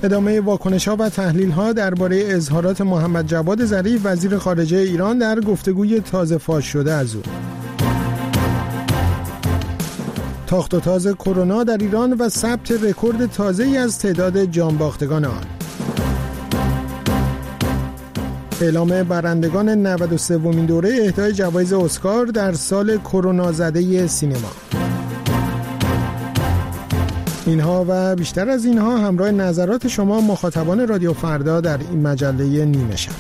ادامه واکنش‌ها و تحلیل‌ها درباره اظهارات محمد جواد ظریف وزیر خارجه ایران در گفتگوی تازه فاش شده از او. تاخت و تاز کرونا در ایران و ثبت رکورد تازه‌ای از تعداد جانباختگان آن. اعلام برندگان 93مین دوره اهدای جوایز اسکار در سال کرونا زده سینما. اینها و بیشتر از اینها همراه نظرات شما مخاطبان رادیو فردا در این مجله نیمه شب.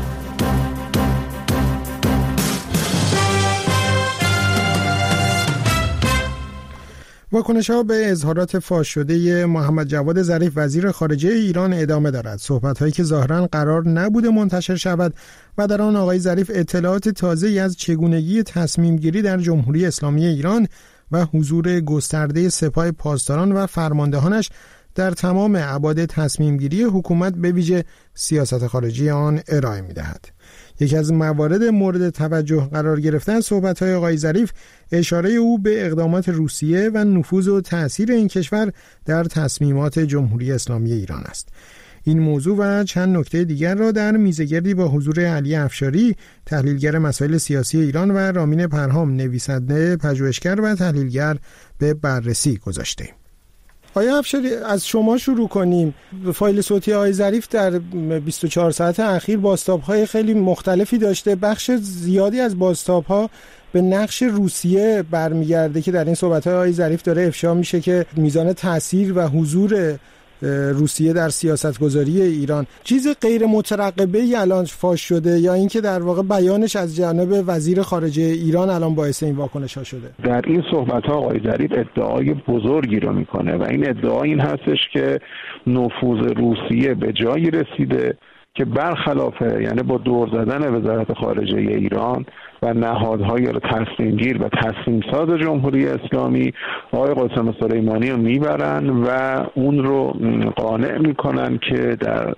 واکنش‌ها به اظهارات فاش شده محمد جواد ظریف وزیر خارجه ایران ادامه دارد. صحبت‌هایی که ظاهراً قرار نبوده منتشر شود و در آن آقای ظریف اطلاعات تازه‌ای از چگونگی تصمیم‌گیری در جمهوری اسلامی ایران و حضور گسترده سپاه پاسداران و فرماندهانش در تمام ابعاد تصمیم‌گیری حکومت به ویژه سیاست خارجی آن ارائه می‌دهد. یکی از موارد مورد توجه قرار گرفتن صحبت‌های آقای ظریف اشاره او به اقدامات روسیه و نفوذ و تأثیر این کشور در تصمیمات جمهوری اسلامی ایران است. این موضوع و چند نکته دیگر را در میزگردی با حضور علی افشاری، تحلیلگر مسائل سیاسی ایران، و رامین پرهام، نویسنده، پژوهشگر و تحلیلگر، به بررسی گذاشتیم. آقای افشاری، از شما شروع کنیم. فایل صوتی آقای ظریف در 24 ساعت اخیر بازتاب‌های خیلی مختلفی داشته. بخش زیادی از بازتاب‌ها به نقش روسیه برمیگرده که در این صحبت‌های آقای ظریف داره افشا میشه که میزان تأثیر و حضور روسیه در سیاستگذاری ایران چیز غیر مترقبه‌ای الان فاش شده، یا اینکه در واقع بیانش از جانب وزیر خارجه ایران الان باعث این واکنش‌ها شده؟ در این صحبت‌ها آقای ظریف ادعای بزرگی رو میکنه و این ادعا این هستش که نفوذ روسیه به جایی رسیده که برخلاف، یعنی با دور زدن وزارت خارجه ایران و نهادهای تصمیمگیر و تصمیمساز جمهوری اسلامی، آقای قاسم سلیمانی رو میبرن و اون رو قانع میکنن که در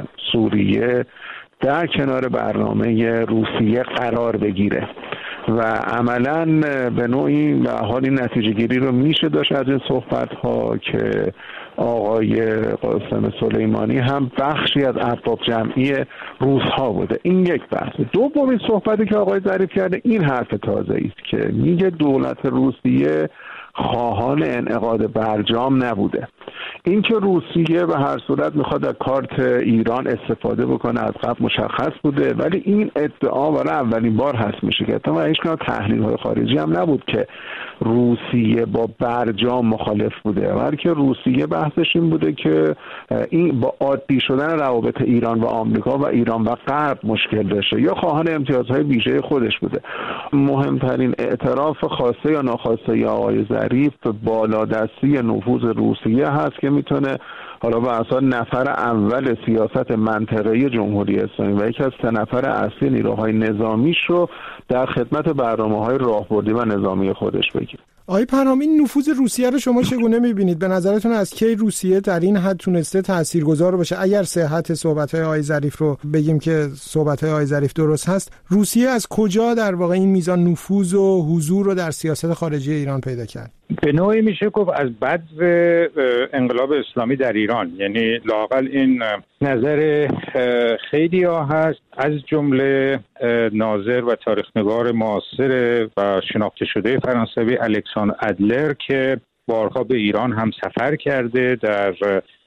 سوریه در کنار برنامه روسیه قرار بگیره و عملاً به نوعی و حالی نتیجه گیری رو میشه داشت از این صحبت ها که آقای قاسم سلیمانی هم بخشی از ارباب جمعی روس ها بوده. این یک بحث. دومین صحبتی که آقای ظریف کرده این حرف تازه است که میگه دولت روسیه خواهان انعقاد برجام نبوده. اینکه روسیه به هر صورت میخواد از کارت ایران استفاده بکنه از قبل مشخص بوده، ولی این ادعا برای اولین بار هست میشه که احتمالاً هیچ تحلیل‌های خارجی هم نبود که روسیه با برجام مخالف بوده، بلکه روسیه بحثش این بوده که این با عادی شدن روابط ایران و آمریکا و ایران و غرب مشکل داشته یا خواهان امتیازهای ویژه خودش بوده. مهمترین اعتراف خواسته یا ناخواسته آقای ظریف به بالادستی نفوذ روسیه هست که میتونه حالا به اساس نفر اول سیاست منطقه‌ای جمهوری اسلامی و یکی از 3 نفر اصلی نیروهای نظامیش رو در خدمت برنامه‌های راهبردی و نظامی خودش بگیره. آقای پرهام، این نفوذ روسیه رو شما چگونه می‌بینید؟ به نظرتون از کی روسیه در این حد تونسته تاثیرگذار باشه؟ اگر صحت صحبت‌های آقای ظریف رو بگیم که صحبت‌های آقای ظریف درست هست، روسیه از کجا در واقع این میزان نفوذ و حضور رو در سیاست خارجی ایران پیدا کرد؟ به نوعی میشه گفت از بذر انقلاب اسلامی در ایران، یعنی لااقل این نظر خیلی ها هست، از جمله ناظر و تاریخ‌نگار معاصر و شناخته شده فرانسوی الکساندر ادلر که بارها به ایران هم سفر کرده، در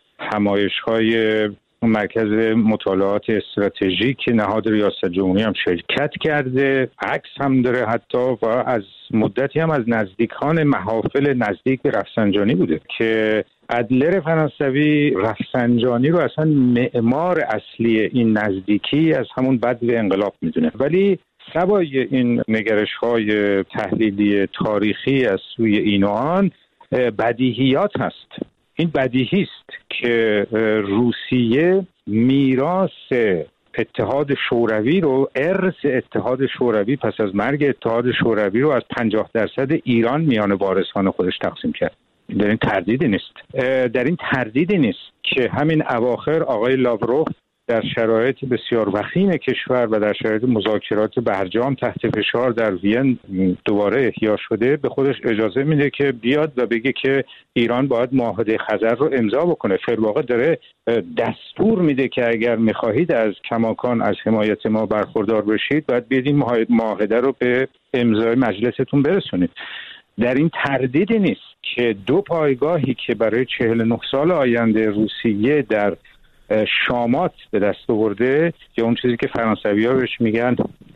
همایش‌های مرکز مطالعات استراتژیک نهاد ریاست جمهوری هم شرکت کرده، عکس هم داره حتی، و از مدتی هم از نزدیکان محافل نزدیک به رفسنجانی بوده که ادلر فرانسوی رفسنجانی رو اصلا معمار اصلی این نزدیکی از همون بدو انقلاب میدونه. ولی سوای این نگرش‌های تحلیلی تاریخی از سوی این و آن بدیهیات هست. این بدیهی است که روسیه میراث اتحاد شوروی رو، ارث اتحاد شوروی پس از مرگ اتحاد شوروی رو از 50% ایران میان وارثان خودش تقسیم کرد. در این تردیدی نیست که همین اواخر آقای لاوروف در شرایط بسیار وخیم کشور و در شرایط مذاکرات برجام تحت فشار در وین دوباره احیا شده به خودش اجازه میده که بیاد و بگه که ایران باید معاهده خزر رو امضا بکنه. در واقع داره دستور میده که اگر میخواهید از کماکان از حمایت ما برخوردار بشید باید بیاید این معاهده رو به امضای مجلستون برسونید. در این تردیدی نیست که دو پایگاهی که برای 49 سال آینده روسیه در شامات به دست آورده یا اون چیزی که فرانسوی‌ها بهش میگن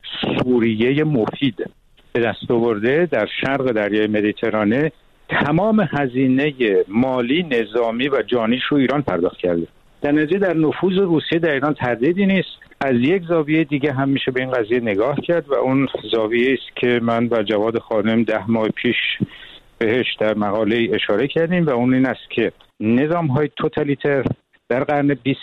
سوریه مفید به دست آورده در شرق دریای مدیترانه، تمام هزینه مالی، نظامی و جانیش رو ایران پرداخت کرده. در نتیجه در نفوذ روسیه در ایران تردیدی نیست. از یک زاویه دیگه هم میشه به این قضیه نگاه کرد و اون زاویه است که من و جواد خانم 10 ماه پیش بهش در مقاله اشاره کردیم و اون این است که نظام‌های توتالیتر در قرن 20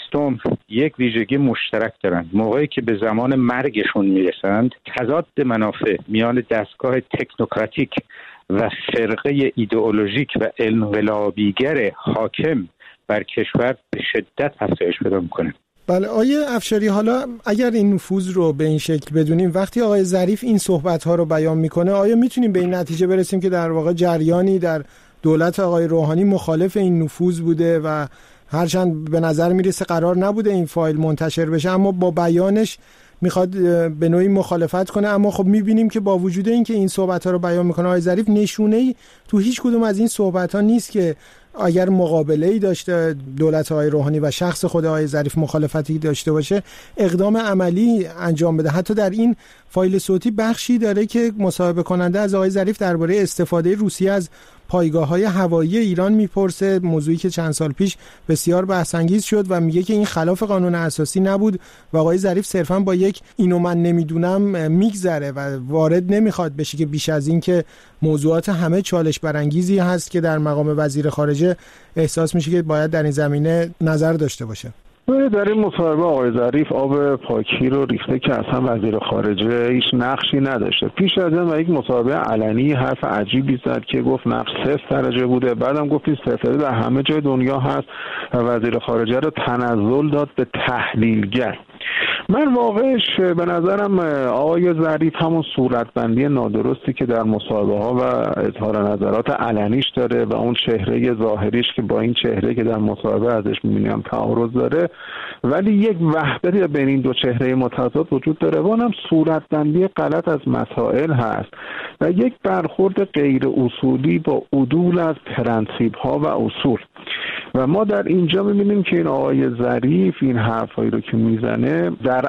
یک ویژگی مشترک دارند. موقعی که به زمان مرگشون میرسند تضاد منافع میان دستگاه تکنوکراتیک و فرقه ایدئولوژیک و انقلابیگر حاکم بر کشور به شدت افزایش پیدا میکنه. بله آقای افشاری، حالا اگر این نفوذ رو به این شکل بدونیم، وقتی آقای ظریف این صحبت‌ها رو بیان میکنه، آیا میتونیم به این نتیجه برسیم که در واقع جریانی در دولت آقای روحانی مخالف این نفوذ بوده و هرچند به نظر میرسه قرار نبوده این فایل منتشر بشه اما با بیانش میخواد به نوعی مخالفت کنه؟ اما خب میبینیم که با وجود اینکه این صحبت‌ها رو بیان میکنه آقای ظریف، نشونه‌ای تو هیچ کدوم از این صحبت‌ها نیست که اگر مقابله‌ای داشته دولت آقای روحانی و شخص خود آقای ظریف مخالفتی داشته باشه اقدام عملی انجام بده. حتی در این فایل صوتی بخشی داره که مصاحبه کننده از آقای ظریف درباره استفاده روسیه از پایگاه‌های هوایی ایران میپرسه، موضوعی که چند سال پیش بسیار بحث‌انگیز شد و میگه که این خلاف قانون اساسی نبود و آقای ظریف صرفاً با یک اینو من نمیدونم میگذره و وارد نمیخواد بشه که بیش از این که موضوعات همه چالش برانگیزی هست که در مقام وزیر خارجه احساس میشه که باید در این زمینه نظر داشته باشه. در این مصاحبه آقای ظریف آب پاکی رو ریخته که اصلا وزیر خارجه هیچ نقشی نداشته. پیش از این یک مصاحبه علنی حرف عجیبی زد که گفت نقش 0 درجه بوده، بعدم گفت 0 در همه جای دنیا هست و وزیر خارجه رو تنزل داد به تحلیلگر. من واقعش به نظرم آقای ظریف همون صورتبندی نادرستی که در مصاحبه ها و اظهار نظرات علنیش داره و اون چهره ظاهریش که با این چهره که در مصاحبه ازش می‌بینیم تعارض داره، ولی یک وحدتی بین این دو چهره متضاد وجود داره و اونم صورتبندی غلط از مسائل هست و یک برخورد غیر اصولی با عدول از پرنسیپ ها و اصول. و ما در اینجا می‌بینیم که این آقای ظریف این حرفایی رو که میزنه در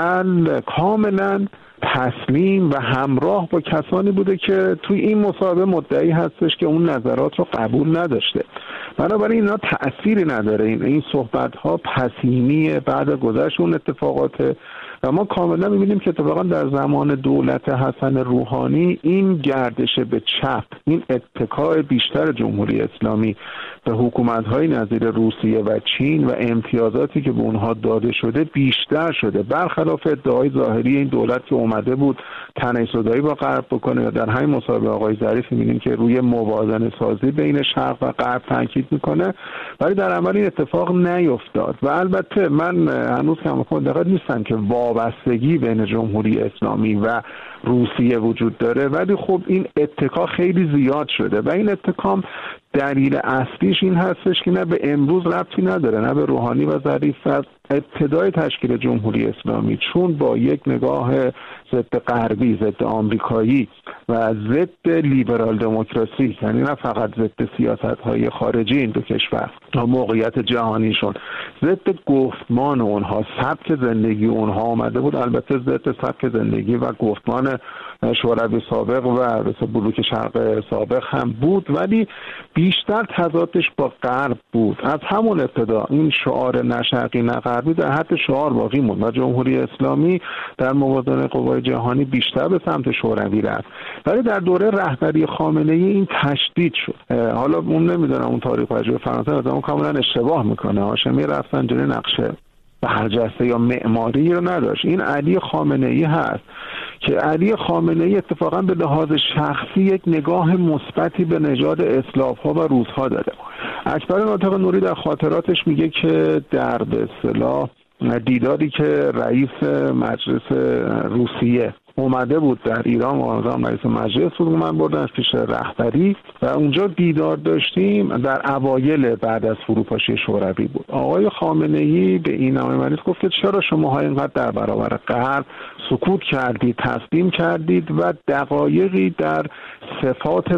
عمل کاملا تسلیم و همراه با کسانی بوده که توی این مصاحبه مدعی هستش که اون نظرات رو قبول نداشته. بنابراین اینا تأثیری نداره. این صحبت‌ها پسینی بعد از گذشت اون اتفاقات و ما کاملا می‌بینیم که اتفاقا در زمان دولت حسن روحانی این گردش به چپ، این اتکای بیشتر جمهوری اسلامی به حکومت‌های نظیر روسیه و چین و امتیازاتی که به اونها داده شده بیشتر شده، برخلاف ادعای ظاهری این دولت که اومده بود تنی‌صدایی با غرب بکنه. و در همین مصاحبه آقای ظریف می‌بینیم که روی موازنه سازی بین شرق و غرب تاکید می‌کنه، ولی در عمل این اتفاق نیفتاد. و البته من هنوز هم دقت نیستم که وابستگی بین جمهوری اسلامی و روسیه وجود داره، ولی خب این اتکا خیلی زیاد شده و این اتکام دلیل اصلیش این هستش که نه به امروز ربطی نداره، نه به روحانی و ظریف، از ابتدای تشکیل جمهوری اسلامی، چون با یک نگاه ضد غربی، ضد آمریکایی و ضد لیبرال دموکراسی، یعنی نه فقط ضد سیاست‌های خارجی این دو کشور و موقعیت جهانیشون، ضد گفتمان اونها، سبک زندگی اونها آمده بود. البته ضد سبک زندگی و گفتمان شوروی سابق و بلوک شرق سابق هم بود، ولی بیشتر تضادش با غرب بود. از همون ابتدا این شعار نه شرقی نه غربی در حد شعار باقی موند و جمهوری اسلامی در موازنه قوای جهانی بیشتر به سمت شوروی رفت، ولی در دوره رهبری خامنه‌ای این تشدید شد. حالا اون نمیدونم اون تاریخ پژوه فرانسه از اون کاملا اشتباه میکنه. هاشمی رفسنجانی نقشه برجسته یا معماری رو نداشت. این علی خامنه‌ای هست که علی خامنه‌ای اتفاقا به لحاظ شخصی یک نگاه مثبتی به نژاد اسلاف‌ها و روس‌ها داره. اکبر ناطق نوری در خاطراتش میگه که در به اصطلاح دیداری که رئیس مجلس روسیه اومده بود در ایران، موازم رئیس مجلس بود، من بردم پیش رهبری و اونجا دیدار داشتیم. در اوایل بعد از فروپاشی شوروی بود. آقای خامنه‌ای به این نامه‌نویس گفت که چرا شماها اینقدر در برابر غرب سکوت کردید، تسلیم کردید و دقایقی در صفات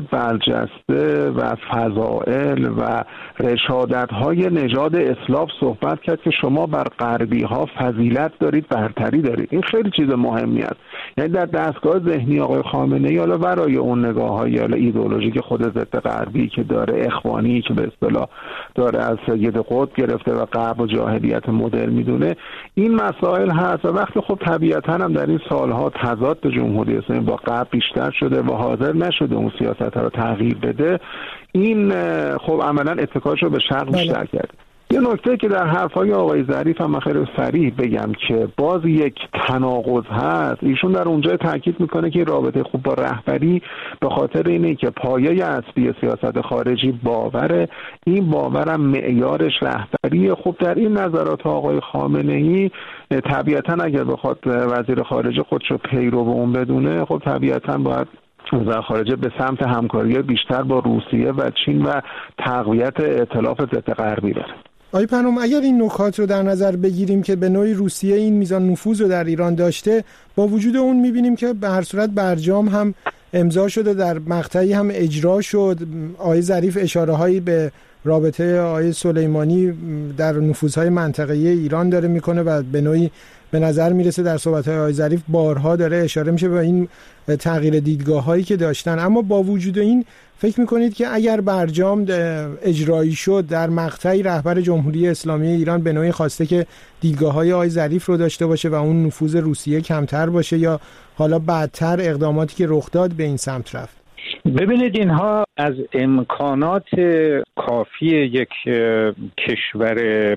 برجسته و فضائل و رشادت‌های نژاد اسلاف صحبت کرد که شما بر غربی‌ها فضیلت دارید، برتری دارید. این خیلی چیز مهمی است. یعنی در دستگاه ذهنی آقای خامنه‌ای، حالا برای اون نگاه‌های حالا ایدئولوژیک خود ضد غربی که داره، اخوانی که به اصطلاح داره از سید قطب گرفته و غرب و جاهلیت مدرن میدونه، این مسائل هست. و وقتی خب طبیعتاً هم در این سالها تضاد جمهوری اسلامی با غرب بیشتر شده و حاضر نشده اون سیاست‌ها رو تغییر بده، این خب عملاً اتکاش رو به شرق بیشتر کرده. یه نکته که در حرفای آقای ظریف هم خیلی صریح بگم که باز یک تناقض هست. ایشون در اونجا تاکید میکنه که رابطه خوب با رهبری به خاطر اینه که پایه اصلی سیاست خارجی باوره، این باورم معیارش رهبریه. خب در این نظرات آقای خامنه‌ای طبیعتا اگر بخواد وزیر خارجه خودشو پیرو اون بدونه، خب طبیعتا باید وزارت خارجه به سمت همکاری بیشتر با روسیه و چین و تقویت ائتلاف ضد غربی بره. آقای پنهام، اگر این نکات رو در نظر بگیریم که به نوعی روسیه این میزان نفوذ رو در ایران داشته، با وجود اون میبینیم که به هر صورت برجام هم امضا شده، در مقطعی هم اجرا شد. آقای ظریف اشاره هایی به رابطه آقای سلیمانی در نفوذهای منطقه‌ای ایران داره میکنه و به نوعی به نظر میرسه در صحبت‌های آقای ظریف بارها داره اشاره میشه به این تغییر دیدگاه‌هایی که داشتن. اما با وجود این فکر میکنید که اگر برجام اجرایی شد، در مقطعی رهبر جمهوری اسلامی ایران به نوعی خواسته که دیدگاه‌های آقای ظریف رو داشته باشه و اون نفوذ روسیه کمتر باشه، یا حالا بعدتر اقداماتی که رخ داد به این سمت رفت؟ ببینید، اینها از امکانات کافی یک کشور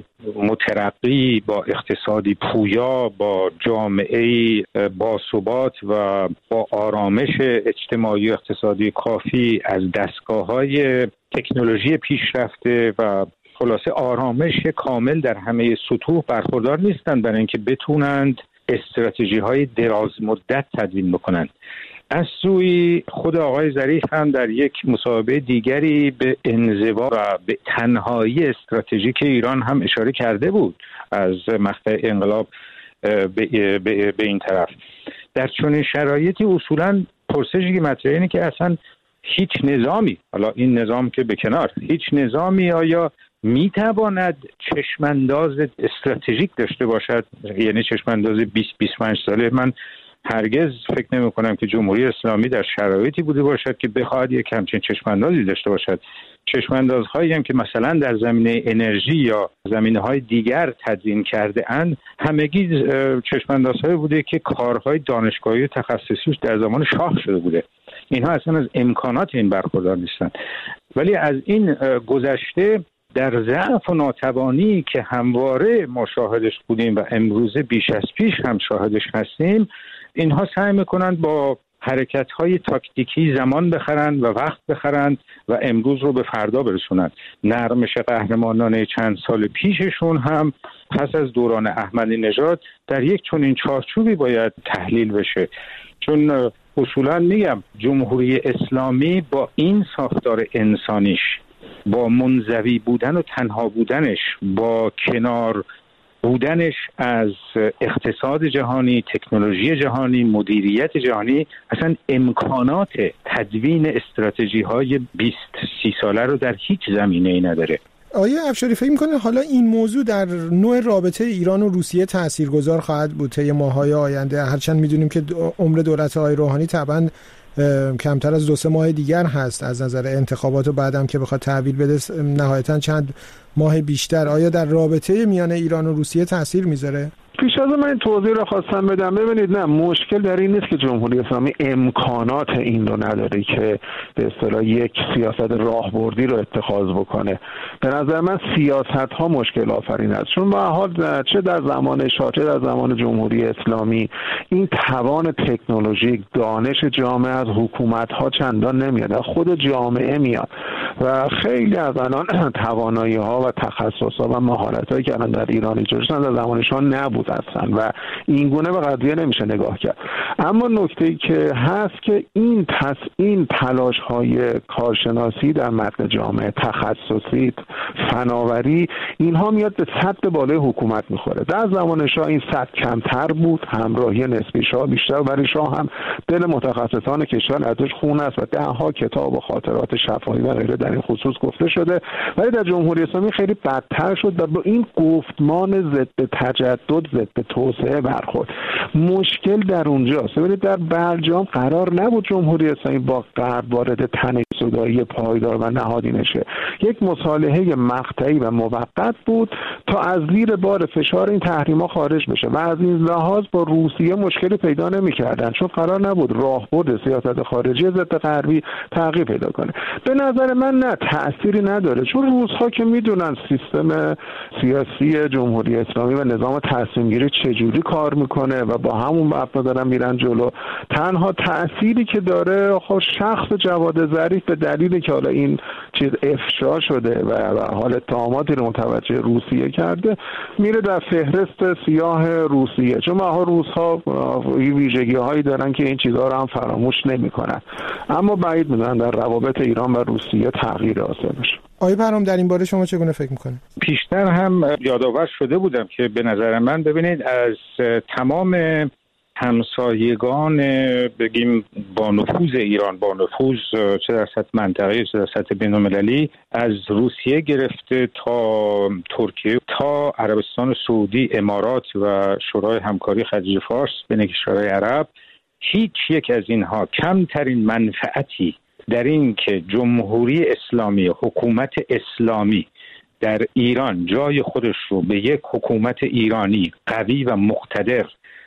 مترقی با اقتصادی پویا، با جامعه‌ای باثبات و با آرامش اجتماعی و اقتصادی کافی، از دستگاه‌های تکنولوژی پیشرفته و خلاصه آرامش کامل در همه سطوح برخوردار نیستند برای اینکه بتونند استراتژی‌های دراز مدت تدوین بکنند. از سوی خود آقای ظریف هم در یک مصاحبه دیگری به انزوا و به تنهایی استراتژیک ایران هم اشاره کرده بود از مقطع انقلاب به این طرف. در چنین شرایطی اصولاً پرسشی که مطرحه اینه که اصلا هیچ نظامی، حالا این نظام که به کنار، هیچ نظامی آیا میتواند چشمانداز استراتژیک داشته باشد؟ یعنی چشمانداز 20-25 ساله. من هرگز فکر نمی کنم که جمهوری اسلامی در شرایطی بوده باشد که بخواهد یک همچین چشماندازی داشته باشد. چشماندازهایی هم که مثلا در زمینه انرژی یا زمینه‌های دیگر تدوین کرده اند، همگی چشماندازهایی بوده که کارهای دانشگاهی و تخصصیش در زمان شاه شده بوده. اینها اصلا از امکانات این برخوردار نیستند. ولی از این گذشته، در ضعف و ناتوانی که همواره ما شاهدش بودیم و امروزه بیش از پیش هم شاهدش هستیم، اینها سعی میکنند با حرکت‌های تاکتیکی زمان بخرند و وقت بخرند و امروز رو به فردا برسونند. نرمش قهرمانانه چند سال پیششون هم پس از دوران احمدی نژاد در یک چنین چارچوبی باید تحلیل بشه. چون اصولاً میگم جمهوری اسلامی با این ساختار انسانیش، با منزوی بودن و تنها بودنش، با کنار بودنش از اقتصاد جهانی، تکنولوژی جهانی، مدیریت جهانی، اصلا امکانات تدوین استراتژی‌های 20-30 ساله رو در هیچ زمینه‌ای نداره. آیا افشاری فکر می‌کنه حالا این موضوع در نوع رابطه ایران و روسیه تاثیرگذار خواهد بود طی ماه‌های آینده؟ هرچند می‌دونیم که عمر دولت آقای روحانی طبعاً کمتر از 2-3 ماه دیگر هست از نظر انتخابات و بعدم که بخواد تحویل بده نهایتاً چند ماه بیشتر. آیا در رابطه میان ایران و روسیه تاثیر میذاره؟ پیش از من این توضیح رو خواستم بدم. ببینید، نه، مشکل در این نیست که جمهوری اسلامی امکانات این رو نداره که به اصطلاح یک سیاست راهبردی رو اتخاذ بکنه. به نظر من سیاست ها مشکل آفرین است، چون به حال چه در زمان شاه چه در زمان جمهوری اسلامی این توان تکنولوژیک، دانش جامعه از حکومت ها چندان نمیاد، از خود جامعه میاد و خیلی از الان توانایی‌ها و تخصص‌ها و مهارت‌هایی که الان در ایران ایجاد شدن در زمانشان نبود اصلا و این گونه به قضیه نمیشه نگاه کرد. اما نکته‌ای که هست که این تلاش‌های کارشناسی در متن جامعه، تخصصی، فناوری، اینها میاد به سطح بالای حکومت میخوره. در زمان شاه این سطح کمتر بود، همراهی نسبی شاه بیشتر، ولی شاه هم دل متخصصان کشور ازش خون است و ده‌ها کتاب و خاطرات شفاهی و غیره در این خصوص گفته شده. ولی در جمهوری اسلامی خیلی بدتر شد و با این گفتمان ضد تجدد، ضد توسعه برخورد. مشکل در اونجاست. ببینید در برجام قرار نبود جمهوری اسلامی با غرب وارد تنش‌زدایی پایدار و نهادینه شه. یک مصالحه مقطعی و موقت بود تا از زیر بار فشار این تحریم‌ها خارج بشه و از این لحاظ با روسیه مشکلی پیدا نمی‌کردن، چون قرار نبود راهبرد سیاست خارجی ضد غربی تغییر پیدا کنه. به نظر من نه، تأثیری نداره، چون روس‌ها که میدونن سیستم سیاسی جمهوری اسلامی و نظام تصمیم‌گیری چجوری کار میکنه و با همون مبنا دارن میرن جلو. تنها تأثیری که داره خب شخص جواد ظریف به دلیلی که حالا این چیز افشا شده و حال اتهاماتی رو متوجه روسیه کرده، میره در فهرست سیاه روسیه، چون ما روس‌ها ویژگی‌هایی دارن که این چیزها رو هم فراموش نمی‌کنن. اما بعید می‌دونم در روابط ایران و روسیه تغییر حاصل بشه. آقای پرهام در این باره شما چگونه فکر می‌کنید؟ پیشتر هم یادآور شده بودم که به نظر من ببینید از تمام همسایگان بگیم با نفوذ ایران، با نفوذ چه در سطح منطقه‌ای چه در سطح بین‌المللی، از روسیه گرفته تا ترکیه تا عربستان سعودی، امارات و شورای همکاری خلیج فارس بین کشورهای عرب، هیچ یک از اینها کمترین منفعتی در این که جمهوری اسلامی، حکومت اسلامی در ایران جای خودش رو به یک حکومت ایرانی قوی و مقتدر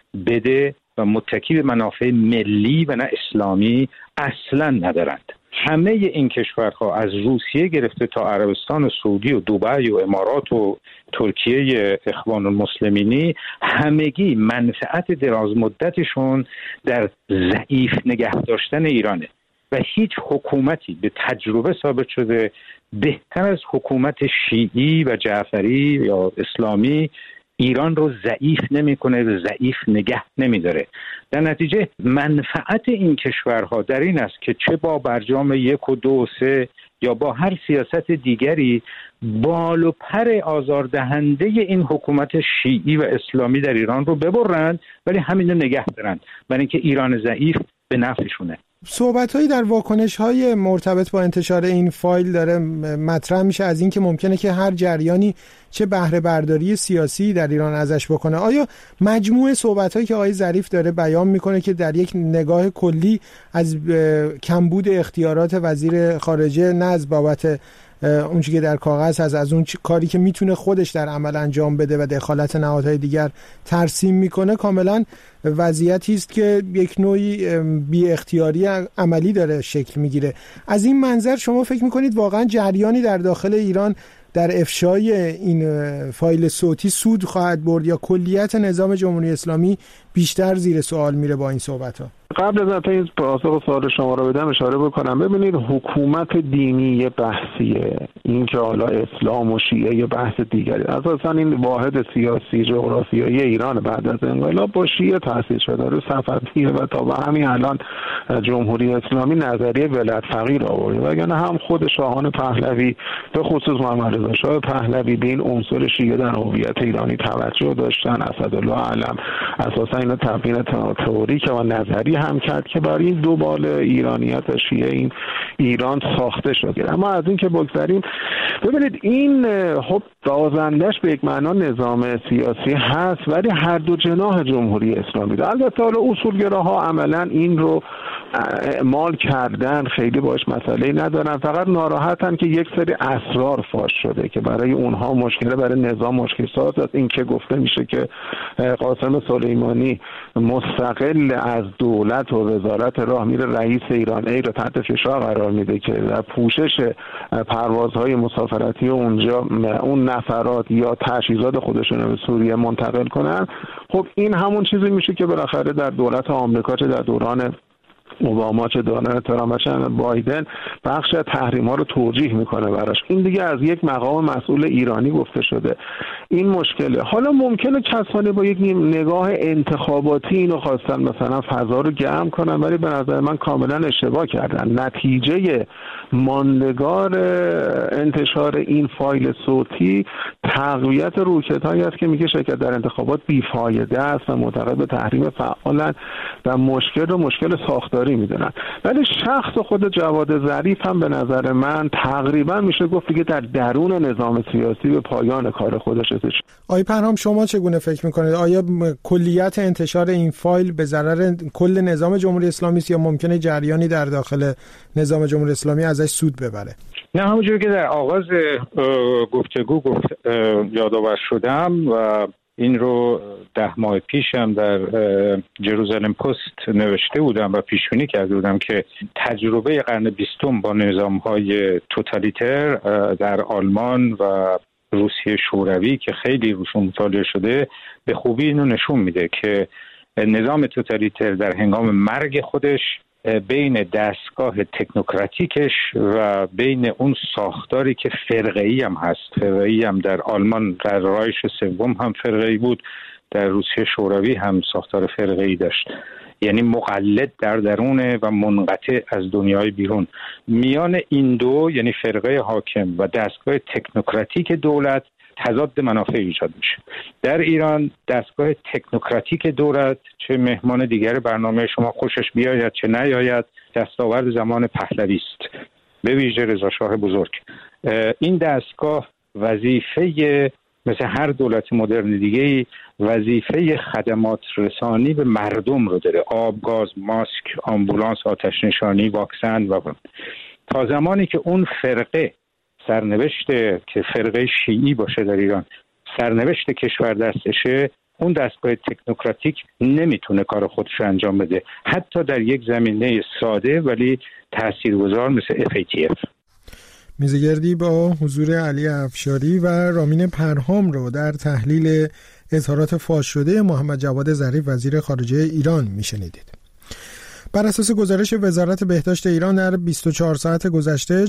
بده و متکی به منافع ملی و نه اسلامی اصلا ندارند. همه این کشورها از روسیه گرفته تا عربستان سعودی و دبی و امارات و ترکیه اخوان المسلمینی، همگی منفعت دراز مدتشون در ضعیف نگه داشتن ایرانه و هیچ حکومتی به تجربه ثابت شده بهتر از حکومت شیعی و جعفری یا اسلامی ایران رو ضعیف نمی‌کنه و ضعیف نگه نمی‌داره. در نتیجه منفعت این کشورها در این است که چه با برجام 1 و 2 و 3 یا با هر سیاست دیگری بال و پر آزاردهنده این حکومت شیعی و اسلامی در ایران رو ببرند، ولی همین رو نگه دارند، برای اینکه ایران ضعیف به نفعشونه. صحبت‌هایی در واکنش‌های مرتبط با انتشار این فایل داره مطرح میشه از این که ممکنه که هر جریانی چه بهره برداری سیاسی در ایران ازش بکنه. آیا مجموع صحبت‌هایی که آقای ظریف داره بیان میکنه که در یک نگاه کلی از کمبود اختیارات وزیر خارجه نه از بابت اون چیزی که در کاغذ هست، از اون کاری که میتونه خودش در عمل انجام بده و دخالت نهادهای دیگر ترسیم میکنه، کاملا وضعیتی است که یک نوعی بی اختیاری عملی داره شکل میگیره. از این منظر شما فکر میکنید واقعا جریانی در داخل ایران در افشای این فایل صوتی سود خواهد برد یا کلیت نظام جمهوری اسلامی بیشتر زیر سوال میره با این صحبت‌ها؟ قبل از اینکه این پاسخ سوال شما رو بدم اشاره بکنم. ببینید حکومت دینی یه بحثیه، این که حالا اسلام و شیعه یه بحث دیگری. اساسا این واحد سیاسی جغرافیایی ایران بعد از انقلاب با شیعه تأسیس شده رو صفویه و تا به همین الان جمهوری اسلامی نظریه ولایت فقیه آورده، وگرنه هم خود شاهان پهلوی به خصوص محمد رضا شاه پهلوی به این عنصر شیعه در هویت ایرانی توجه داشتن. اسدالله علم اساسا اینو تبیین تئوریک و نظری هم کرد که برای این دو بال ایرانیت و شیعه این ایران ساخته شد. اما از این که بگذاریم، ببینید این خب بازندش به یک معنا نظام سیاسی هست، ولی هر دو جناح جمهوری اسلامی داره. البته حالا اصولگراها عملا این رو اعمال کردن، خیلی باش مسئله ندارن، فقط ناراحتن که یک سری اسرار فاش شده که برای اونها مشکله، برای نظام مشکل ساز است. این که گفته میشه که قاسم سلیمانی مستقل از دولت و وزارت راه میره رئیس ایران ای رو تحت فشار قرار میده که در پوشش پروازهای مسافرتی اونجا اون نفرات یا تجهیزات خودشون رو به سوریه منتقل کنن. خب این همون چیزی میشه که بالاخره در دولت آمریکا چه در دوران اوباما چه دونالد ترامپ چه بایدن بخش از تحریم‌ها رو توجیه میکنه براش. این دیگه از یک مقام مسئول ایرانی گفته شده. این مشکله. حالا ممکنه کسانی با یک نگاه انتخاباتی اینو خواستن مثلا فضا رو گرم کنن، ولی به نظر من کاملا اشتباه کردن. نتیجه ماندگار انتشار این فایل صوتی تقویت روکت‌هایی است که میگه شرکت در انتخابات بیفایده است و معتقد به تحریم فعالن و مشکل رو مشکل ساختاری میدونن. ولی شخص خود جواد ظریف هم به نظر من تقریبا میشه گفت که در درون نظام سیاسی به پایان کار خودش رسید. آقای پرهام شما چگونه فکر میکنید؟ آیا کلیت انتشار این فایل به ضرر کل نظام جمهوری اسلامی است یا ممکنه جریانی در داخل نظام جمهوری اسلامی ازش سود ببره؟ نه، همونجوری که در آغاز گفتگو یادآور شدم و این رو 10 ماه پیشم در جروزالم پست نوشته بودم و پیشبینی کرده بودم که تجربه قرن 20 با نظام‌های توتالیتر در آلمان و روسیه شوروی که خیلی روشون مطالعه شده به خوبی اینو نشون میده که نظام توتالیتر در هنگام مرگ خودش بین دستگاه تکنوکراتیکش و بین اون ساختاری که فرقه‌ای هم هست، فرقه‌ای هم در آلمان در رایش سوم هم فرقه‌ای بود، در روسیه شوروی هم ساختار فرقه‌ای داشت، یعنی مقلد در درونه و منقطع از دنیای بیرون. میان این دو یعنی فرقه حاکم و دستگاه تکنوکراتیک دولت تضاد منافع ایجاد میشه. در ایران دستگاه تکنوکراتیک دولت، چه مهمان دیگر برنامه شما خوشش بیاید چه نیاید، دستاورد زمان پهلوی است، به ویژه رضا شاه بزرگ. این دستگاه وظیفه مثل هر دولت مدرن دیگه‌ای وظیفه خدمات رسانی به مردم رو داره، آب، گاز، ماسک، آمبولانس، آتش نشانی، واکسن و تا زمانی که اون فرقه سرنوشت که فرقه شیعی باشه در ایران سرنوشت کشور دستشه، اون دستگاه تکنوکراتیک نمیتونه کار خودش رو انجام بده، حتی در یک زمینه ساده ولی تاثیرگذار مثل FATF. میزگردی با حضور علی افشاری و رامین پرهام رو در تحلیل اظهارات فاش شده محمد جواد ظریف وزیر خارجه ایران میشنیدید. بر اساس گزارش وزارت بهداشت ایران در 24 ساعت گذشته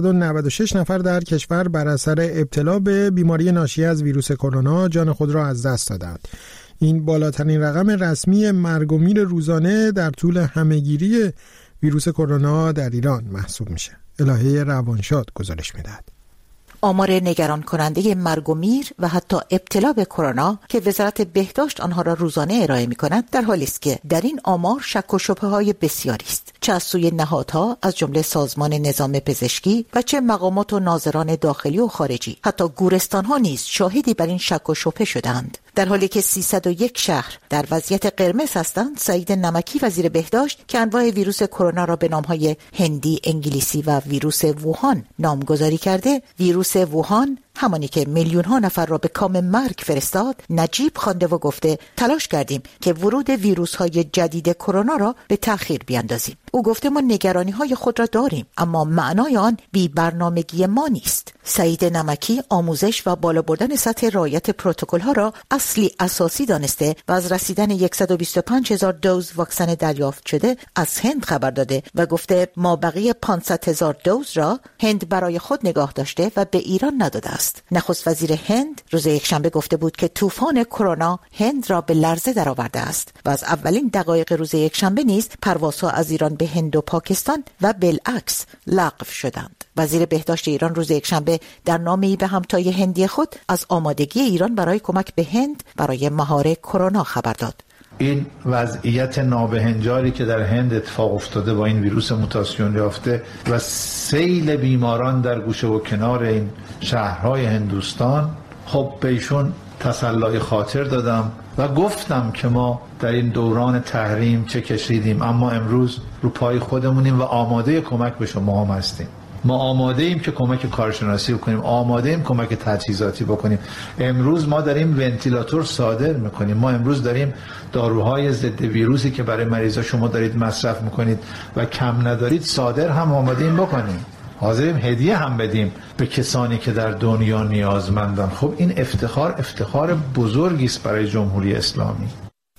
496 نفر در کشور بر اثر ابتلا به بیماری ناشی از ویروس کرونا جان خود را از دست دادند. این بالاترین رقم رسمی مرگ و میر روزانه در طول همهگیری ویروس کرونا در ایران محسوب میشه. الهه روانشاد گزارش میدهد. آمار نگران کننده مرگ و میر و حتی ابتلا به کرونا که وزارت بهداشت آنها را روزانه ارائه می‌کند در حالی است که در این آمار شک و شبهه‌های بسیاری است، چه از سوی نهادها از جمله سازمان نظام پزشکی و چه مقامات و ناظران داخلی و خارجی. حتی گورستان‌ها نیز شاهدی بر این شک و شبهه شدند. در حالی که 301 شهر در وضعیت قرمز هستند، سعید نمکی وزیر بهداشت که انواع ویروس کرونا را به نام‌های هندی، انگلیسی و ویروس ووهان نامگذاری کرده، ویروس ووهان همانی که میلیون‌ها نفر را به کام مرگ فرستاد، نجیب خوانده و گفته تلاش کردیم که ورود ویروس‌های جدید کرونا را به تأخیر بیاندازیم. او گفته ما نگرانی‌های خود را داریم، اما معنای آن بی برنامگی ما نیست. سعید نمکی آموزش و بالا بردن سطح رعایت پروتکل‌ها را اصلی اساسی دانسته و از رسیدن 125,000 دوز واکسن دریافت شده از هند خبر داده و گفته ما بقیه 500,000 دوز را هند برای خود نگاه داشته و به ایران نداده است. نخست وزیر هند روز یکشنبه گفته بود که طوفان کرونا هند را به لرزه درآورده است و از اولین دقایق روز یکشنبه نیز پروازها از ایران به هند و پاکستان و بالعکس لغو شدند. وزیر بهداشت ایران روز یکشنبه در نامه‌ای به همتای هندی خود از آمادگی ایران برای کمک به هند برای مهار کرونا خبر داد. این وضعیت نابهنجاری که در هند اتفاق افتاده با این ویروس موتاسیون یافته و سیل بیماران در گوشه و کنار این شهرهای هندوستان، خب به ایشون تسلای خاطر دادم و گفتم که ما در این دوران تحریم چه کشیدیم، اما امروز رو پای خودمونیم و آماده کمک به شما هم هستیم. ما آماده ایم که کمک کارشناسی بکنیم، آماده ایم کمک تجهیزاتی بکنیم. امروز ما داریم ونتیلاتور صادر میکنیم، ما امروز داریم داروهای ضد ویروسی که برای مریضا شما دارید مصرف میکنید و کم ندارید صادر هم آماده ایم بکنیم، حاضریم هدیه هم بدیم به کسانی که در دنیا نیازمندن. خب این افتخار بزرگی است برای جمهوری اسلامی.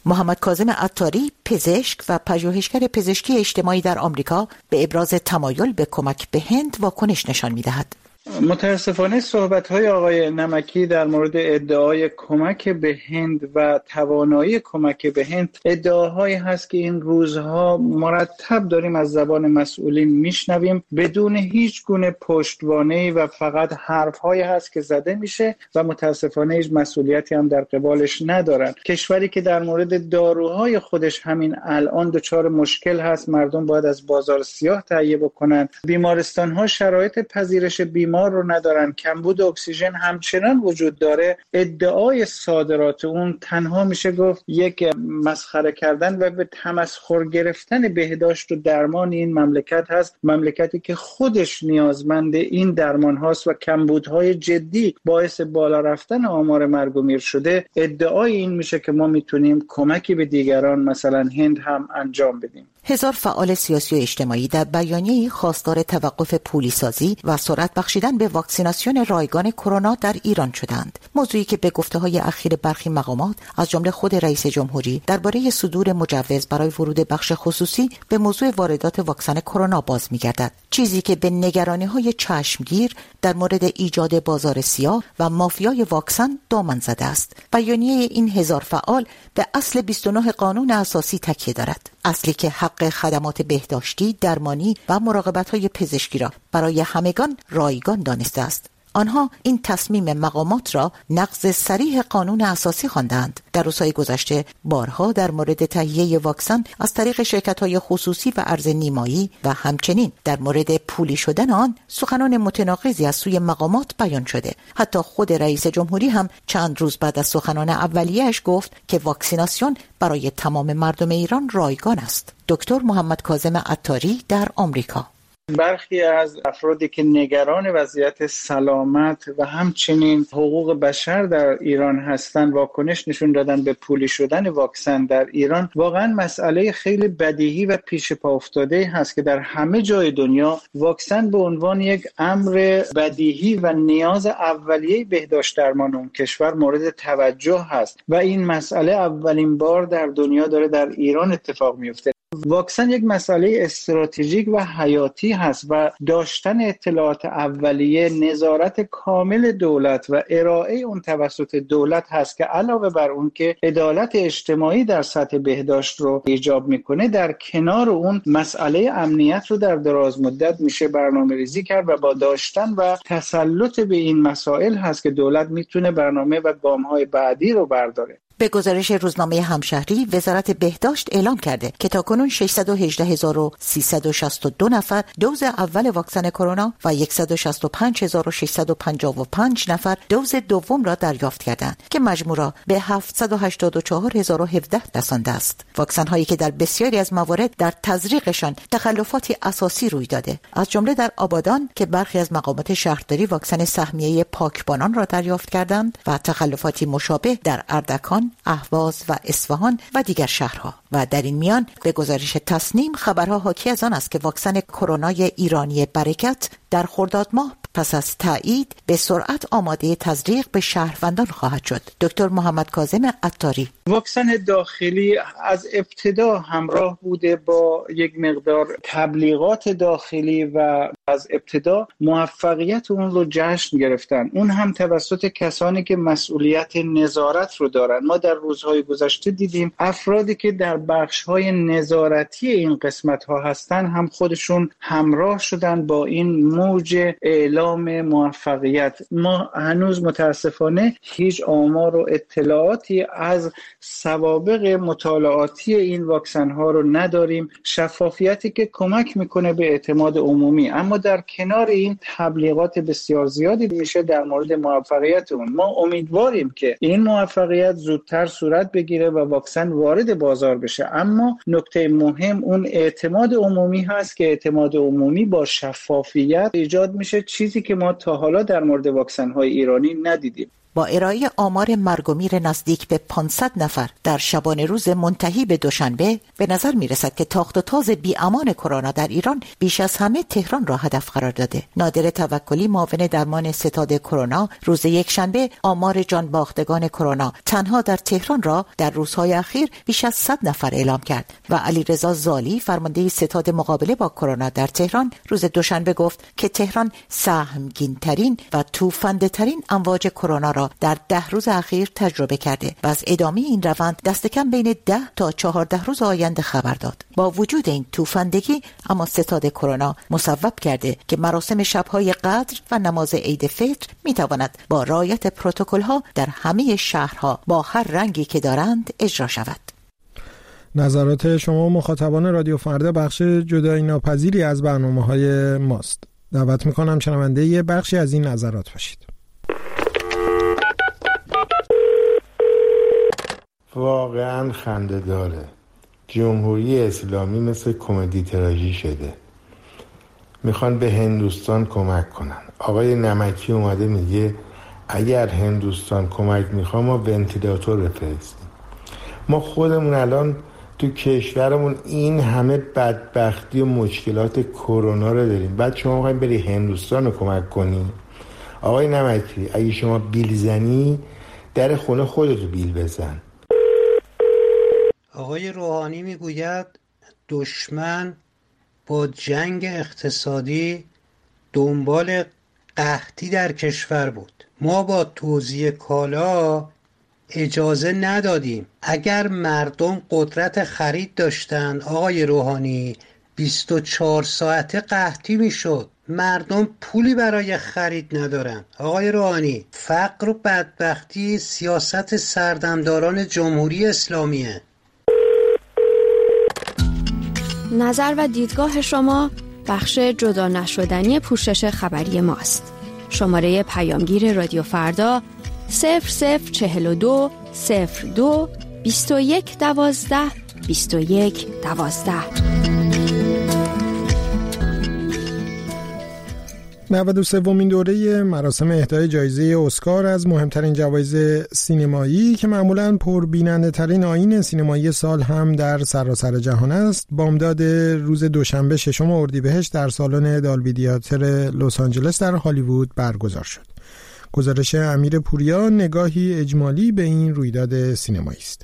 محمد کاظم عطاری، پزشک و پژوهشگر پزشکی اجتماعی در آمریکا، به ابراز تمایل به کمک به هند واکنش نشان می‌دهد. متاسفانه صحبت‌های آقای نمکی در مورد ادعای کمک به هند و توانایی کمک به هند ادعاهایی هست که این روزها مرتب داریم از زبان مسئولین میشنویم بدون هیچ گونه پشتوانه‌ای و فقط حرف‌هایی هست که زده میشه و متاسفانه هیچ مسئولیتی هم در قبالش ندارن. کشوری که در مورد داروهای خودش همین الان دچار مشکل هست، مردم باید از بازار سیاه تهیه بکنن، بیمارستان‌ها شرایط پذیرش بیمار رو ندارن، کمبود اکسیژن همچنان وجود داره. ادعای صادرات اون تنها میشه گفت یک مسخره کردن و به تمسخر گرفتن بهداشت و درمان این مملکت هست، مملکتی که خودش نیازمند این درمان هاست و کمبودهای جدی باعث بالا رفتن آمار مرگ و میر شده. ادعای این میشه که ما میتونیم کمکی به دیگران مثلا هند هم انجام بدیم. هزار فعال سیاسی و اجتماعی در بیانیه‌ای خواستار توقف پولیسازی و سرعت بخشیدن به واکسیناسیون رایگان کرونا در ایران شدند. موضوعی که به گفته‌های اخیر برخی مقامات از جمله خود رئیس جمهوری درباره صدور مجوز برای ورود بخش خصوصی به موضوع واردات واکسن کرونا باز می‌گردد. چیزی که به نگرانی‌های چشمگیر در مورد ایجاد بازار سیاه و مافیای واکسن دامن زده است. بیانیه این هزار فعال به اصل 29 قانون اساسی تکیه دارد. اصلی که حق خدمات بهداشتی، درمانی و مراقبت‌های پزشکی را برای همگان رایگان دانسته است. آنها این تصمیم مقامات را نقض صریح قانون اساسی خواندند. در روزهای گذشته بارها در مورد تهیه واکسن از طریق شرکت‌های خصوصی و ارز نیمایی و همچنین در مورد پولی شدن آن سخنان متناقضی از سوی مقامات بیان شده. حتی خود رئیس جمهوری هم چند روز بعد از سخنان اولیه‌اش گفت که واکسیناسیون برای تمام مردم ایران رایگان است. دکتر محمد کاظم عطاری در آمریکا. برخی از افرادی که نگران وضعیت سلامت و همچنین حقوق بشر در ایران هستند واکنش نشون دادن به پولی شدن واکسن در ایران. واقعا مسئله خیلی بدیهی و پیش پا افتاده هست که در همه جای دنیا واکسن به عنوان یک امر بدیهی و نیاز اولیه بهداشت درمان اون کشور مورد توجه هست و این مسئله اولین بار در دنیا داره در ایران اتفاق میفته. واکسن یک مسئله استراتژیک و حیاتی هست و داشتن اطلاعات اولیه، نظارت کامل دولت و ارائه اون توسط دولت هست که علاوه بر اون که عدالت اجتماعی در سطح بهداشت رو ایجاب میکنه، در کنار اون مسئله امنیت رو در دراز مدت میشه برنامه‌ریزی کرد و با داشتن و تسلط به این مسائل هست که دولت میتونه برنامه و گام‌های بعدی رو برداره. به گزارش روزنامه همشهری، وزارت بهداشت اعلام کرده که تاکنون 618,362 نفر دوز اول واکسن کرونا و 165,655 نفر دوز دوم را دریافت کردند که مجموع را به 784,017 رسانده است. واکسن هایی که در بسیاری از موارد در تزریقشان تخلفاتی اساسی روی داده، از جمله در آبادان که برخی از مقامات شهرداری واکسن سهمیه پاکبانان را دریافت کردند و تخلفاتی مشابه در اردکان، اهواز و اصفهان و دیگر شهرها. و در این میان به گزارش تصنیم خبرها حاکی از آن است که واکسن کرونای ایرانی برکت در خرداد ماه پس از تایید به سرعت آماده تزریق به شهروندان خواهد شد. دکتر محمد کاظم عطاری: واکسن داخلی از ابتدا همراه بوده با یک مقدار تبلیغات داخلی و از ابتدا موفقیت اون رو جشن گرفتن، اون هم توسط کسانی که مسئولیت نظارت رو دارن. ما در روزهای گذشته دیدیم افرادی که در بخش‌های نظارتی این قسمت‌ها هستن هم خودشون همراه شدن با این موج اعلام موفقیت. ما هنوز متاسفانه هیچ آمار و اطلاعاتی از سوابق مطالعاتی این واکسن ها رو نداریم، شفافیتی که کمک میکنه به اعتماد عمومی. اما در کنار این تبلیغات بسیار زیادی میشه در مورد موفقیت اون. ما امیدواریم که این موفقیت زودتر صورت بگیره و واکسن وارد بازار بشه، اما نکته مهم اون اعتماد عمومی هست که اعتماد عمومی با شفافیت ایجاد میشه، چیزی که ما تا حالا در مورد واکسن های ایرانی ندیدیم. با ارائه آمار مرگ و میر نزدیک به 500 نفر در شبانه روز منتهی به دوشنبه، به نظر میرسد که تاخت و تاز بی امان کرونا در ایران بیش از همه تهران را هدف قرار داده. نادر توکلی، معاون درمان ستاد کرونا، روز یکشنبه آمار جان باختگان کرونا تنها در تهران را در روزهای اخیر بیش از 100 نفر اعلام کرد و علیرضا زالی، فرمانده ستاد مقابله با کرونا در تهران، روز دوشنبه گفت که تهران سهمگین‌ترین و توفنده‌ترین امواج کرونا را در 10 روز اخیر تجربه کرده و از ادامه این روند دست کم بین 10 تا 14 روز آینده خبر داد. با وجود این توفندگی، اما ستاد کرونا مصوب کرده که مراسم شب‌های قدر و نماز عید فطر می‌تواند با رعایت پروتکل‌ها در همه شهرها با هر رنگی که دارند اجرا شود. نظرات شما مخاطبان رادیو فردا بخش جدایی ناپذیری از برنامه‌های ماست. دعوت می‌کنم شنونده یه بخشی از این نظرات باشید. واقعاً خنده داره. جمهوری اسلامی مثل کمدی تراژی شده. میخوان به هندوستان کمک کنن. آقای نمکی اومده میگه اگر هندوستان کمک میخواد ما ونتیلاتور بفرستیم. ما خودمون الان تو کشورمون این همه بدبختی و مشکلات کرونا رو داریم، بعد شما میخواین بری هندوستان رو کمک کنی؟ آقای نمکی اگه شما بیل زنی در خونه خودتو بیل بزن. آقای روحانی میگوید دشمن با جنگ اقتصادی دنبال قحطی در کشور بود. ما با توزیع کالا اجازه ندادیم. اگر مردم قدرت خرید داشتند آقای روحانی 24 ساعته قحطی میشد. مردم پولی برای خرید ندارن. آقای روحانی، فقر و بدبختی سیاست سردمداران جمهوری اسلامیه. نظر و دیدگاه شما بخش جدا نشدنی پوشش خبری ماست. شماره پیامگیر رادیو فردا 0042 02 21 12 21 12. 93مین دوره مراسم اهدای جایزه اسکار از مهمترین جوایز سینمایی که معمولاً پربیننده ترین آیین سینمایی سال هم در سراسر جهان است، بامداد روز دوشنبه 6 اردیبهشت در سالن دالبی تئاتر لس آنجلس در هالیوود برگزار شد. گزارش امیر پوریا نگاهی اجمالی به این رویداد سینمایی است.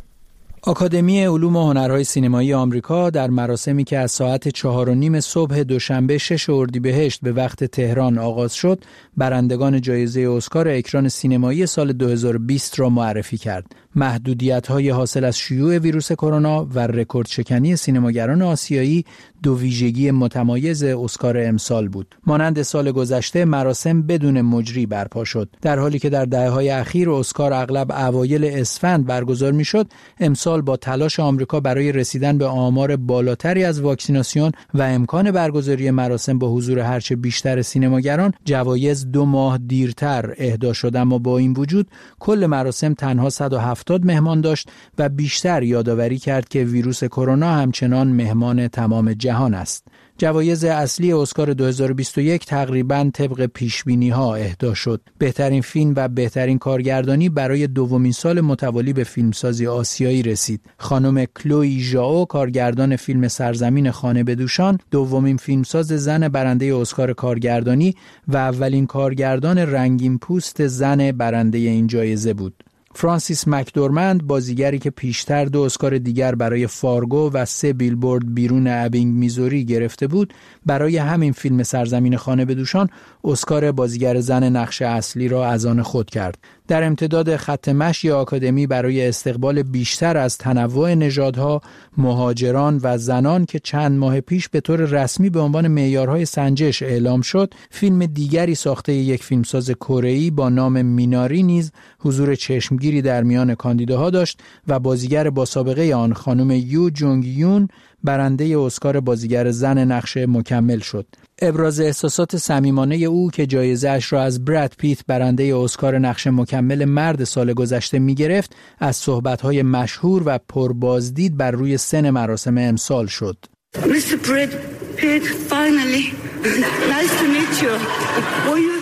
آکادمی علوم و هنرهای سینمایی آمریکا در مراسمی که از ساعت 4:30 صبح دوشنبه 6 اردیبهشت به وقت تهران آغاز شد، برندگان جایزه اسکار اکران سینمایی سال 2020 را معرفی کرد. محدودیت‌های حاصل از شیوع ویروس کرونا و رکورد شکنی سینماگران آسیایی دو ویژگی متمایز اسکار امسال بود. مانند سال گذشته مراسم بدون مجری برپا شد. در حالی که در دهه‌های اخیر اسکار اغلب اوایل اسفند برگزار می‌شد، امسال با تلاش آمریکا برای رسیدن به آمار بالاتری از واکسیناسیون و امکان برگزاری مراسم با حضور هرچه بیشتر سینماگران، جوایز 2 ماه دیرتر اهدا شد. اما با این وجود کل مراسم تنها 170 مهمان داشت و بیشتر یادآوری کرد که ویروس کرونا همچنان مهمان تمام جهان است. جوایز اصلی اسکار 2021 تقریباً طبق پیشبینی‌ها اهدا شد. بهترین فیلم و بهترین کارگردانی برای دومین سال متوالی به فیلمسازی آسیایی رسید. خانم کلوی ژائو، کارگردان فیلم سرزمین خانه بدوشان، دومین فیلمساز زن برنده اسکار کارگردانی و اولین کارگردان رنگین پوست زن برنده این جایزه بود. فرانسیس مکدورمند، بازیگری که پیشتر 2 اسکار دیگر برای فارگو و 3 بیلبورد بیرون ابینگ میزوری گرفته بود، برای همین فیلم سرزمین خانه بدوشان اسکار بازیگر زن نقش اصلی را از آن خود کرد. در امتداد خط مشی آکادمی برای استقبال بیشتر از تنوع نژادها، مهاجران و زنان که چند ماه پیش به طور رسمی به عنوان معیارهای سنجش اعلام شد، فیلم دیگری ساخته یک فیلمساز کره‌ای با نام میناری نیز حضور چشمگیری در میان کاندیداها داشت و بازیگر با سابقه آن خانم یو جونگ یون برنده اسکار بازیگر زن نقش مکمل شد. ابراز احساسات صمیمانه او که جایزه اش را از براد پیت برنده اسکار نقش مکمل مرد سال گذشته می گرفت، از صحبت‌های مشهور و پربازدید بر روی سن مراسم امسال شد. Mr. Brad Pitt, finally. Nice to meet you.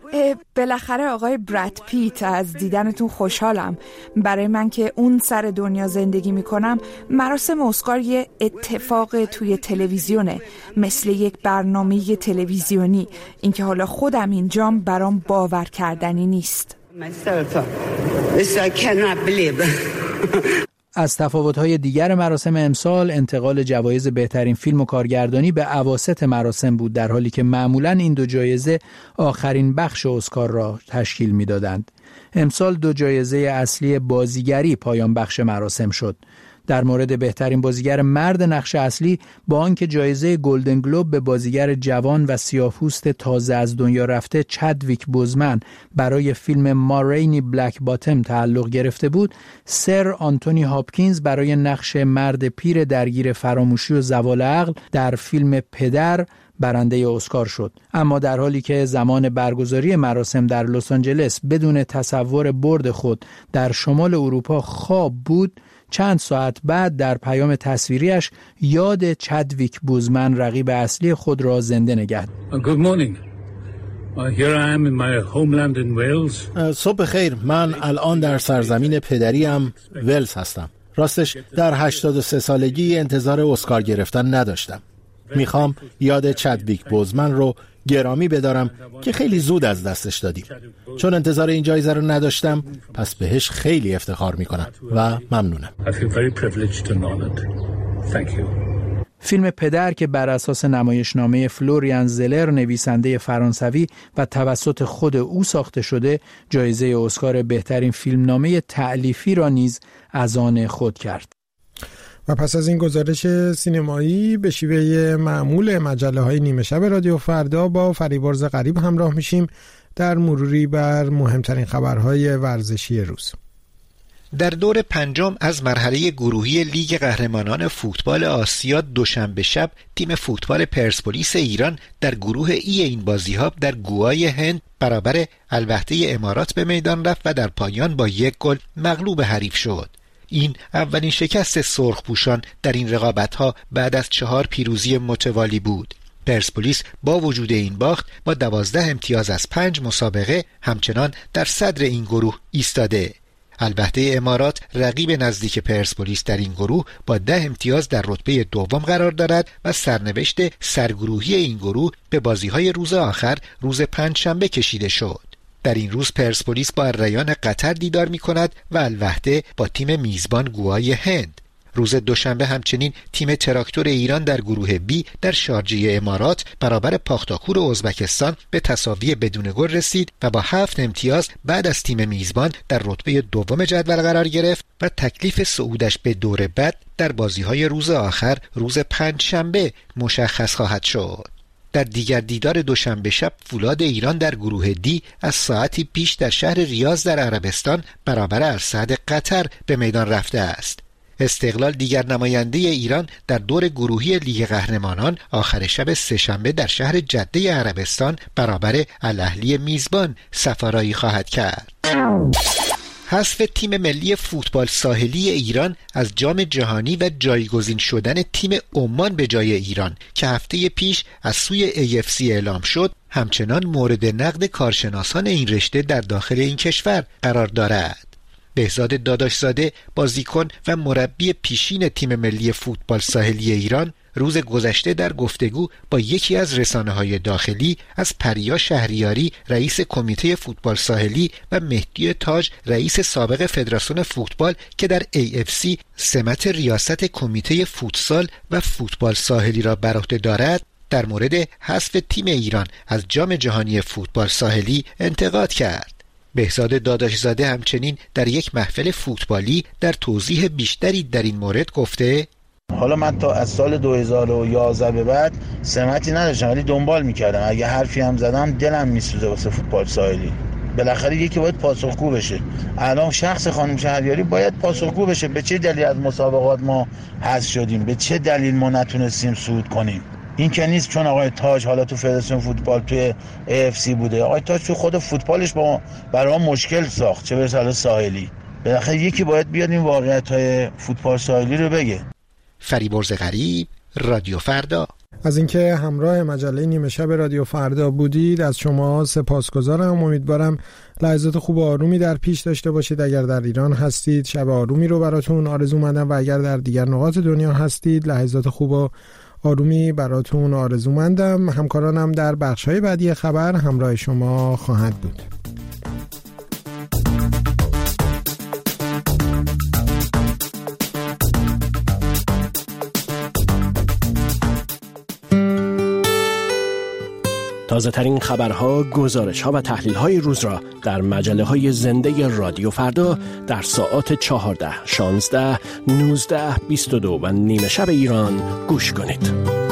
بالاخره آقای براد پیت، از دیدنتون خوشحالم. برای من که اون سر دنیا زندگی میکنم، مراسم اسکار یه اتفاق توی تلویزیونه، مثل یک برنامه تلویزیونی. اینکه حالا خودم اینجام برام باور کردنی نیست. از تفاوت‌های دیگر مراسم امسال، انتقال جوایز بهترین فیلم و کارگردانی به اواسط مراسم بود، در حالی که معمولاً این دو جایزه آخرین بخش اسکار را تشکیل می‌دادند. امسال دو جایزه اصلی بازیگری پایان بخش مراسم شد. در مورد بهترین بازیگر مرد نقش اصلی، با آنکه جایزه گلدن گلوب به بازیگر جوان و سیاه‌پوست تازه از دنیا رفته چدویک بوزمن برای فیلم ما رینی بلک باتم تعلق گرفته بود، سر آنتونی هاپکینز برای نقش مرد پیر درگیر فراموشی و زوال عقل در فیلم پدر برنده اسکار شد. اما در حالی که زمان برگزاری مراسم در لس آنجلس بدون تصور برد خود در شمال اروپا خواب بود، چند ساعت بعد در پیام تصویریش یاد چدویک بوزمن رقیب اصلی خود را زنده نگه. Good morning. Here I am in my homeland in Wales. صبح خیر، من الان در سرزمین پدریم ولز هستم. راستش در 83 سالگی انتظار اسکار گرفتن نداشتم. میخوام یاد چدویک بوزمن رو گرامی بدارم که خیلی زود از دستش دادیم. چون انتظار این جایزه رو نداشتم، پس بهش خیلی افتخار میکنم و ممنونم. فیلم پدر که بر اساس نمایشنامه فلوریان زلر نویسنده فرانسوی و توسط خود او ساخته شده، جایزه اسکار بهترین فیلمنامه تألیفی را نیز از آن خود کرد. و پس از این گزارش سینمایی به شیوه معمول مجله‌های نیمه شب رادیو فردا با فریبرز غریب همراه میشیم در مروری بر مهمترین خبرهای ورزشی روز. در دور پنجم از مرحله گروهی لیگ قهرمانان فوتبال آسیا دوشنبه شب تیم فوتبال پرسپولیس ایران در گروه ای این بازی‌ها در گوای هند برابر الوحده امارات به میدان رفت و در پایان با 1 گل مغلوب حریف شد. این اولین شکست سرخپوشان در این رقابت‌ها بعد از 4 پیروزی متوالی بود. پرسپولیس با وجود این باخت با 12 امتیاز از 5 مسابقه همچنان در صدر این گروه ایستاده. الوحده امارات رقیب نزدیک پرسپولیس در این گروه با 10 امتیاز در رتبه دوم قرار دارد و سرنوشت سرگروهی این گروه به بازی‌های روز آخر روز پنجشنبه کشیده شد. در این روز پرسپولیس با الریان قطر دیدار می کند و الوحده با تیم میزبان گوای هند. روز دوشنبه همچنین تیم تراکتور ایران در گروه بی در شارجه امارات برابر پاختاکور ازبکستان به تساوی بدون گل رسید و با 7 امتیاز بعد از تیم میزبان در رتبه دوم جدول قرار گرفت و تکلیف صعودش به دور بعد در بازی‌های روز آخر روز پنجشنبه مشخص خواهد شد. در دیگر دیدار دوشنبه شب فولاد ایران در گروه دی از ساعتی پیش در شهر ریاض در عربستان برابر السعد قطر به میدان رفته است. استقلال دیگر نماینده ایران در دور گروهی لیگ قهرمانان آخر شب سه‌شنبه در شهر جده عربستان برابر الاهلی میزبان سفارایی خواهد کرد. حذف تیم ملی فوتبال ساحلی ایران از جام جهانی و جایگزین شدن تیم عمان به جای ایران که هفته پیش از سوی AFC اعلام شد همچنان مورد نقد کارشناسان این رشته در داخل این کشور قرار دارد. بهزاد داداشزاده بازیکن و مربی پیشین تیم ملی فوتبال ساحلی ایران روز گذشته در گفتگو با یکی از رسانه‌های داخلی از پریا شهریاری رئیس کمیته فوتبال ساحلی و مهدی تاج رئیس سابق فدراسیون فوتبال که در AFC سمت ریاست کمیته فوتسال و فوتبال ساحلی را بر عهده دارد در مورد حذف تیم ایران از جام جهانی فوتبال ساحلی انتقاد کرد. بهزاد داداشزاده همچنین در یک محفل فوتبالی در توضیح بیشتری در این مورد گفته: حالا من تا از سال 2011 به بعد سمتی نداشتم ولی دنبال میکردم، اگه حرفی هم زدم دلم میسوزه واسه فوتبال ساحلی. بالاخره یکی باید پاسخگو بشه. الان شخص خانم شهریاری باید پاسخگو بشه. به چه دلیل از مسابقات ما حذف شدیم؟ به چه دلیل ما نتونستیم صعود کنیم؟ این که نیست چون آقای تاج حالا تو فدراسیون فوتبال توی AFC بوده، آقای تاج تو خود فوتبالش برای ما مشکل ساخت، چه برسه حالا ساحلی. بالاخره یکی باید بیاد این واقعیت‌های فوتبال ساحلی رو بگه. فریبرز غریب، رادیو فردا. از اینکه همراه مجله نیمه شب رادیو فردا بودید از شما سپاسگزارم. امیدوارم لحظات خوب و آرومی در پیش داشته باشید. اگر در ایران هستید شب آرومی رو براتون آرزومندم و اگر در دیگر نقاط دنیا هستید لحظات خوب و آرومی براتون آرزومندم. همکارانم در بخش‌های بعدی خبر همراه شما خواهند بود. تازه‌ترین خبرها، گزارش‌ها و تحلیل‌های روز را در مجله‌های زنده رادیو فردا در ساعات 14، 16، 19، 22 و نیمه شب ایران گوش کنید.